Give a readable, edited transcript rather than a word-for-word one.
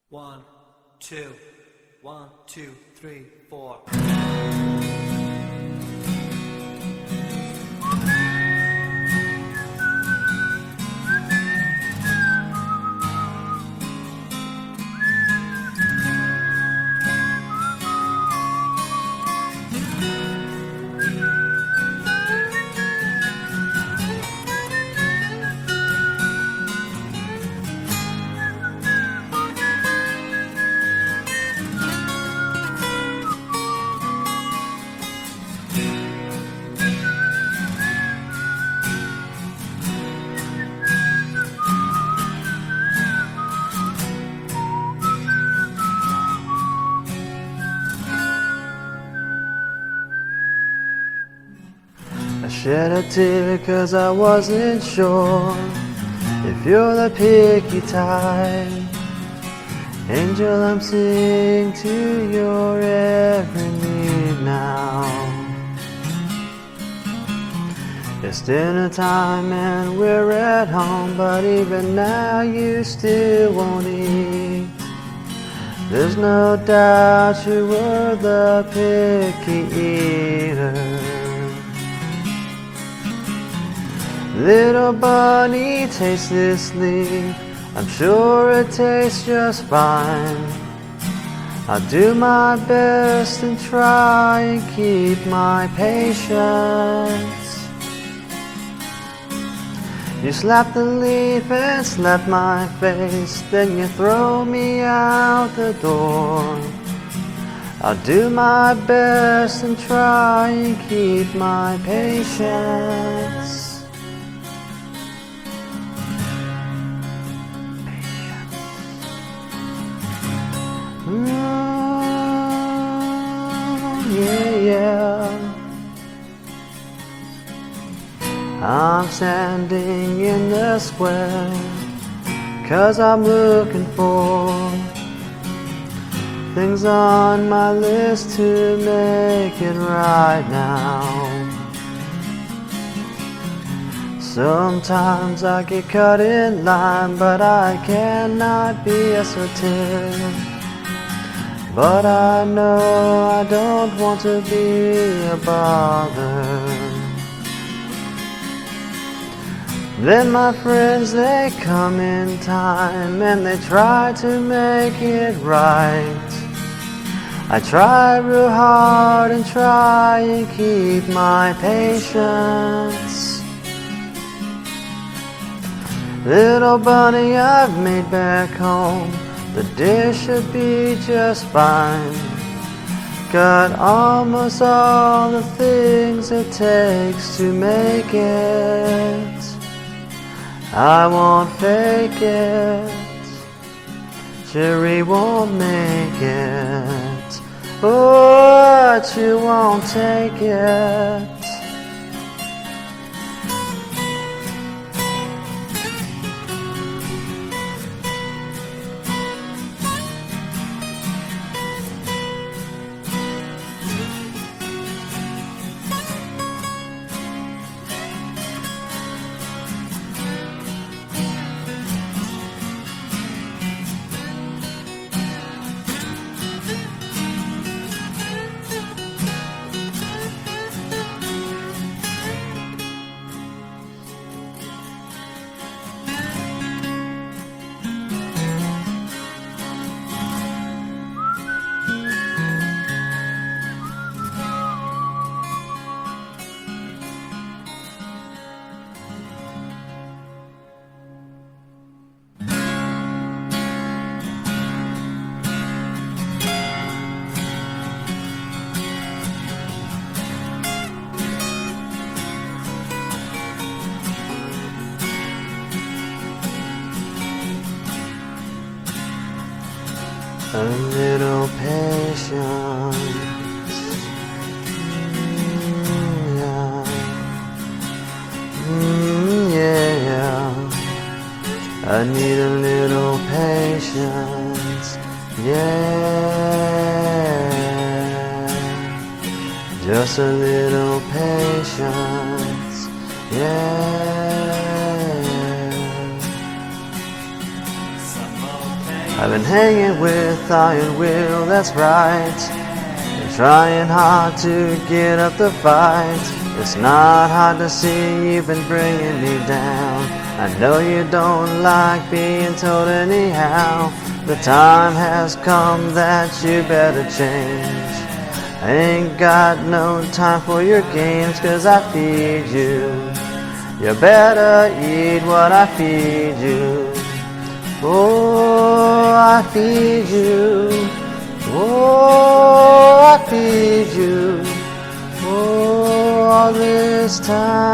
One, two, 1, 2, 3, 4. I shed a tear 'cause I wasn't sure if you're the picky type. Angel, I'm seeing to your every need now. It's dinner time and we're at home, but even now you still won't eat. There's no doubt you were the picky eater. Little bunny, taste this leaf. I'm sure it tastes just fine. I'll do my best and try and keep my patience. You slap the leaf and slap my face, then you throw me out the door. I'll do my best and try and keep my patience. Yeah. I'm standing in the square 'cause I'm looking for things on my list to make it right now. Sometimes I get caught in line, but I cannot be assertive. But I know I don't want to be a bother. Then my friends, they come in time and they try to make it right. I try real hard and try and keep my patience. Little bunny I've made back home, the dish should be just fine. Got almost all the things it takes to make it. I won't fake it, Jerry won't make it. But you won't take it. A little patience, yeah. I need a little patience, yeah. Just a little patience, yeah. Some more pain. I've been hanging with Iron Will, that's right, and trying hard to get up the fight. It's not hard to see you've been bringing me down. I know you don't like being told anyhow. The time has come that you better change. I ain't got no time for your games, 'cause I feed you. You better eat what I feed you. Oh, I feed you. Oh, I feed you. Oh, all this time